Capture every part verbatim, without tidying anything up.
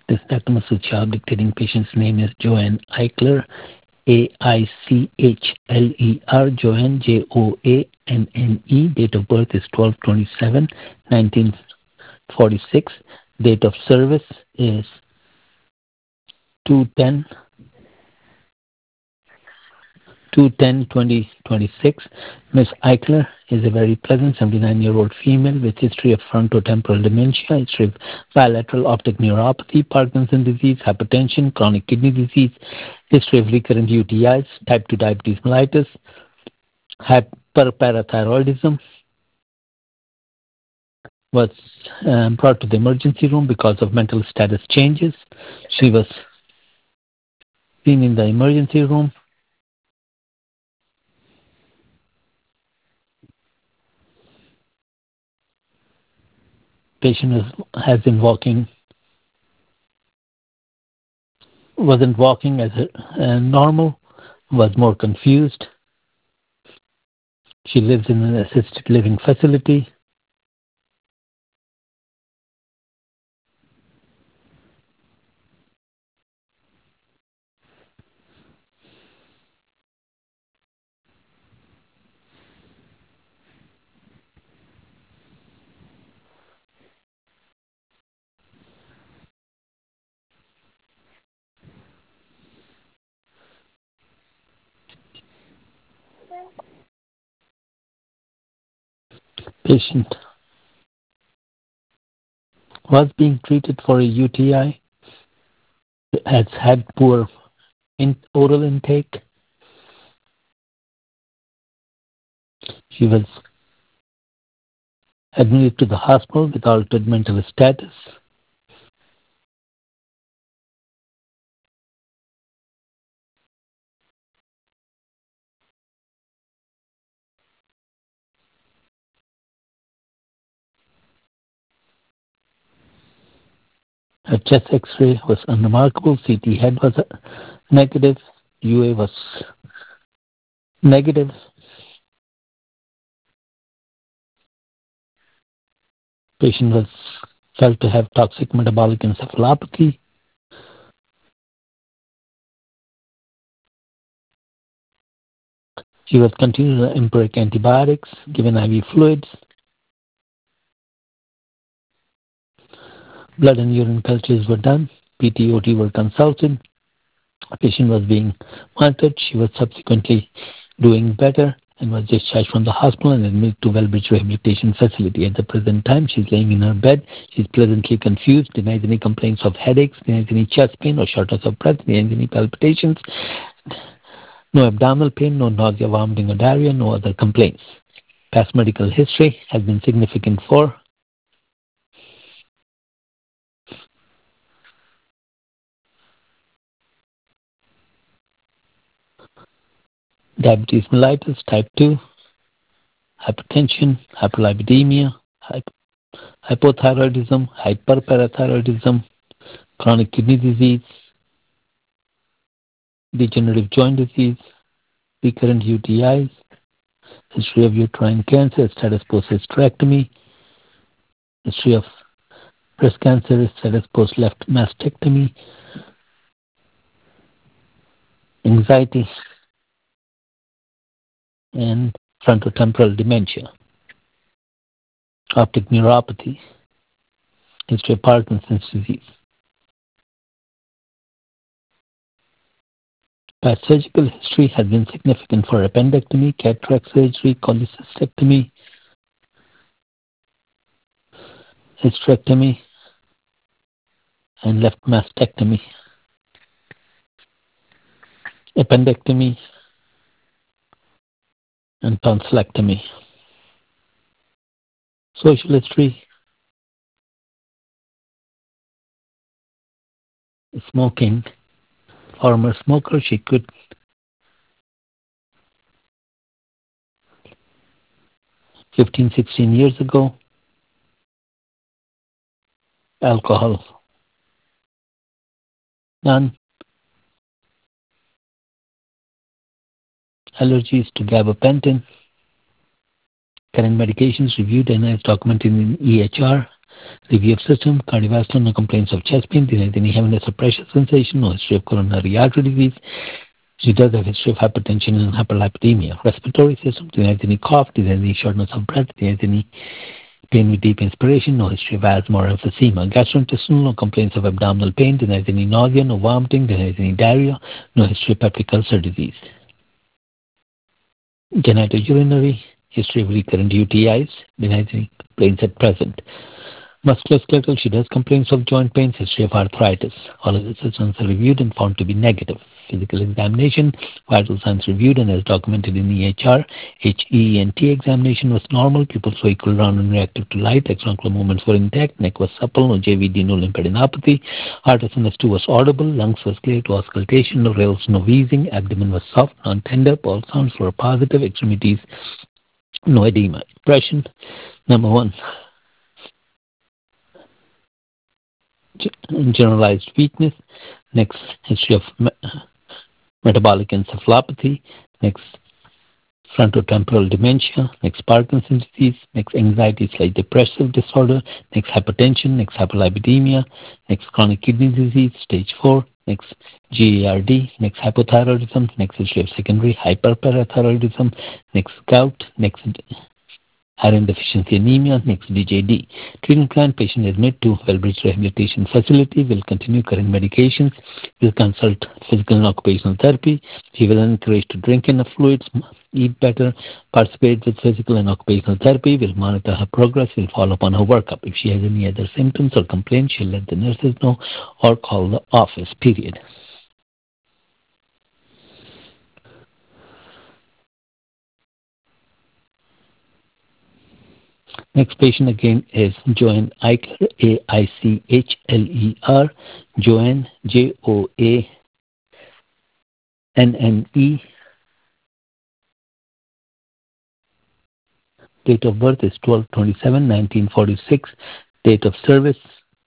This Doctor Masood Shah dictating patient's name is Joanne Eichler, A I C H L E R, Joanne, J O A N N E. Date of birth is twelve twenty-seven nineteen forty-six. Date of service is two ten two ten twenty twenty-six. Miss Eichler is a very pleasant seventy-nine-year-old female with history of frontotemporal dementia, history of bilateral optic neuropathy, Parkinson's disease, hypertension, chronic kidney disease, history of recurrent U T Is, type two diabetes mellitus, hyperparathyroidism, was um, brought to the emergency room because of mental status changes. She was seen in the emergency room. Patient was, has been walking, wasn't walking as a, uh, normal, was more confused. She lives in an assisted living facility. Patient was being treated for a U T I, has had poor in oral intake. She was admitted to the hospital with altered mental status. Her chest X-ray was unremarkable. C T head was negative. U A was negative. Patient was felt to have toxic metabolic encephalopathy. She was continued on empiric antibiotics, given I V fluids. Blood and urine cultures were done. P T O T were consulted. The patient was being monitored. She was subsequently doing better and was discharged from the hospital and admitted to Wellbridge Rehabilitation Facility. At the present time, she's laying in her bed. She's pleasantly confused, denies any complaints of headaches, denies any chest pain or shortness of breath, denies any palpitations, no abdominal pain, no nausea, vomiting, or diarrhea, no other complaints. Past medical history has been significant for diabetes mellitus type two, hypertension, hyperlipidemia, hypothyroidism, hyperparathyroidism, chronic kidney disease, degenerative joint disease, recurrent U T Is, history of uterine cancer, status post hysterectomy, history of breast cancer, status post left mastectomy, anxiety, and frontotemporal dementia, optic neuropathy, history of Parkinson's disease. Past surgical history has been significant for appendectomy, cataract surgery, cholecystectomy, hysterectomy, and left mastectomy, appendectomy, and tonsillectomy. Social history, smoking, former smoker, she quit fifteen, sixteen years ago. Alcohol, none. Allergies to gabapentin. Current medications reviewed and is documented in E H R. Review of system, cardiovascular, no complaints of chest pain, denies any heaviness or pressure sensation, no history of coronary artery disease. She does have a history of hypertension and hyperlipidemia. Respiratory system, denies any cough, denies any shortness of breath, denies any pain with deep inspiration, no history of asthma or emphysema. Gastrointestinal, no complaints of abdominal pain, denies any nausea, no vomiting, denies any diarrhea, no history of peptic ulcer disease. Genitourinary, history of recurrent U T Is, denies any complaints at present. Musculoskeletal, she does complaints of joint pains, history of arthritis. All of the systems are reviewed and found to be negative. Physical examination, vital signs reviewed and as documented in E H R. H E N T examination was normal. Pupils were equal, round and reactive to light. Extraocular movements were intact. Neck was supple. No J V D, no lymphadenopathy. Heart S N S two was audible. Lungs was clear to auscultation. No rales, no wheezing. Abdomen was soft, non-tender. All sounds were positive. Extremities, no edema. Depression, number one. Generalized weakness. Next, history of me- metabolic encephalopathy. Next, frontotemporal dementia. Next, Parkinson's disease. Next, anxiety slash depressive disorder. Next, hypertension. Next, hyperlipidemia. Next, chronic kidney disease, stage four. Next, G A R D. Next, hypothyroidism. Next, history of secondary hyperparathyroidism. Next, gout. Next, iron deficiency anemia. Next, D J D. Treatment plan, patient admitted to Wellbridge Rehabilitation Facility, will continue current medications, will consult physical and occupational therapy. He will encourage to drink enough fluids, eat better, participate with physical and occupational therapy, will monitor her progress, will follow up on her workup. If she has any other symptoms or complaints, she'll let the nurses know or call the office, period. Next patient again is Joanne Eichler, A I C H L E R. Joanne, J O A N N E. Date of birth is twelve twenty-seven nineteen forty-six. Date of service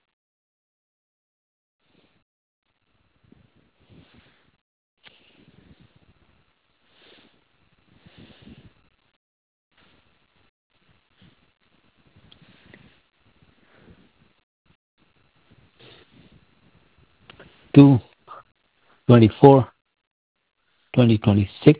two twenty-four twenty twenty-six.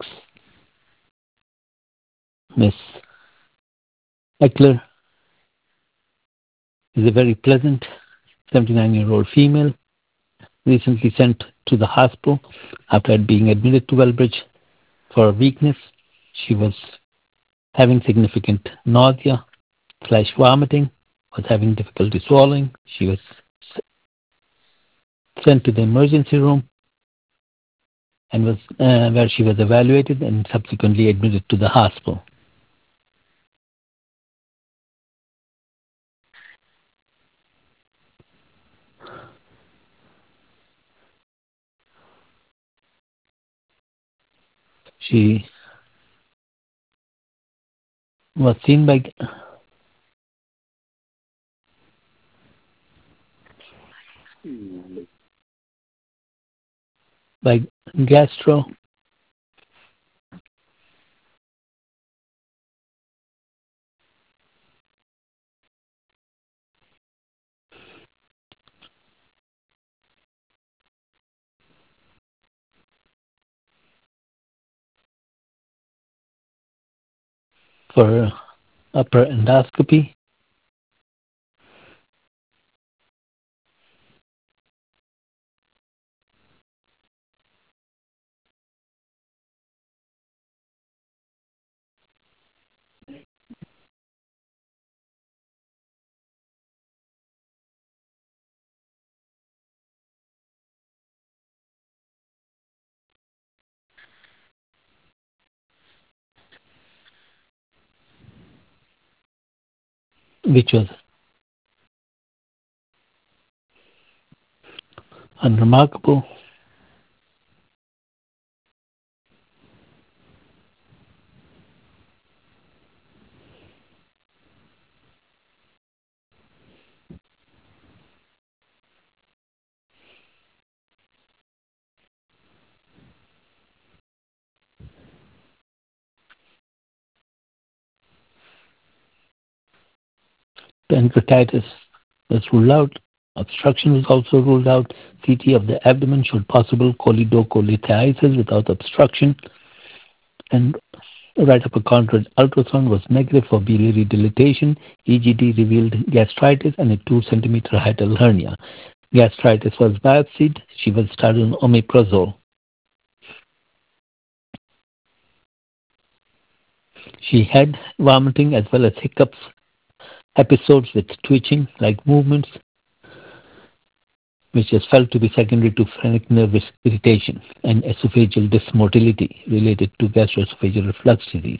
Miss Eckler is a very pleasant seventy-nine-year-old female, recently sent to the hospital after being admitted to Wellbridge for weakness. She was having significant nausea slash vomiting, was having difficulty swallowing. She was sent to the emergency room and was uh, where she was evaluated and subsequently admitted to the hospital. She was seen by by gastro for upper endoscopy. Which was unremarkable. Pancreatitis was ruled out. Obstruction was also ruled out. C T of the abdomen showed possible choledocholitis without obstruction. And right upper contrast ultrasound was negative for biliary dilatation. E G D revealed gastritis and a two centimeter hiatal hernia. Gastritis was biopsied. She was started on omeprazole. She had vomiting as well as hiccups, episodes with twitching like movements, which is felt to be secondary to phrenic nerve irritation and esophageal dysmotility related to gastroesophageal reflux disease.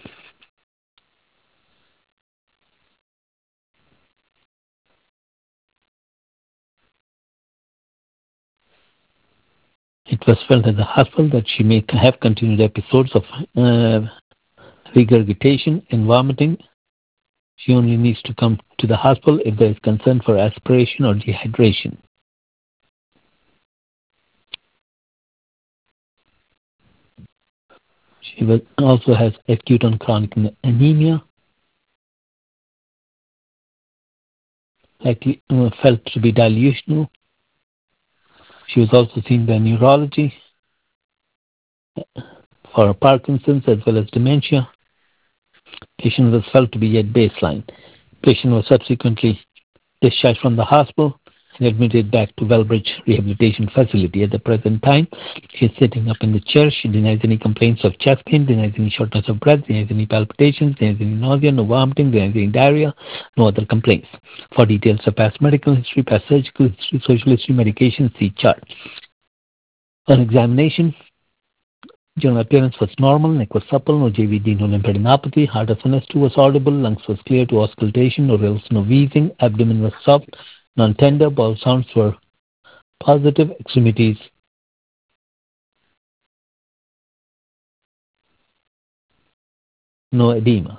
It was felt at the hospital that she may have continued episodes of uh, regurgitation and vomiting. She only needs to come to the hospital if there is concern for aspiration or dehydration. She was, also has acute and chronic anemia, likely uh, felt to be dilutional. She was also seen by neurology for Parkinson's as well as dementia. Patient was felt to be at baseline. Patient was subsequently discharged from the hospital and admitted back to Wellbridge Rehabilitation Facility. At the present time, she is sitting up in the chair. She denies any complaints of chest pain, denies any shortness of breath, denies any palpitations, denies any nausea, no vomiting, denies any diarrhea, no other complaints. For details of past medical history, past surgical history, social history, medication, see chart. On examination, general appearance was normal, neck was supple, no J V D, no lymphadenopathy, heart S N S two was audible, lungs was clear to auscultation, no rills, no wheezing, abdomen was soft, non-tender, bowel sounds were positive, extremities no edema.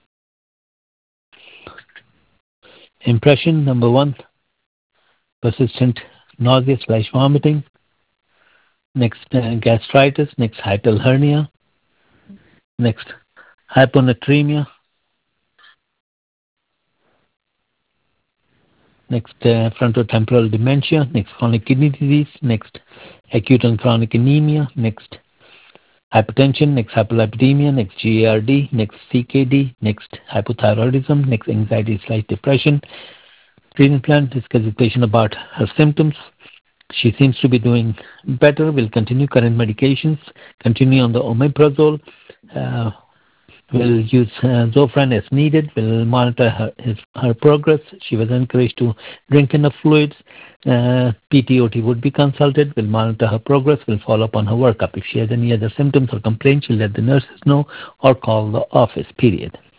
Impression number one, persistent nausea slash vomiting. Next, uh, gastritis. Next, hiatal hernia. Next, hyponatremia. Next, uh, frontotemporal dementia. Next, chronic kidney disease. Next, acute and chronic anemia. Next, hypertension. Next, hyperlipidemia. Next, G A R D. Next, C K D. Next, hypothyroidism. Next, anxiety slash depression. Treatment plan, discuss with patient about her symptoms. She seems to be doing better. We'll continue current medications, continue on the omeprazole. Uh, we'll use uh, Zofran as needed. We'll monitor her, his, her progress. She was encouraged to drink enough fluids. Uh, P T O T would be consulted. We'll monitor her progress. We'll follow up on her workup. If she has any other symptoms or complaints, she'll let the nurses know or call the office, period.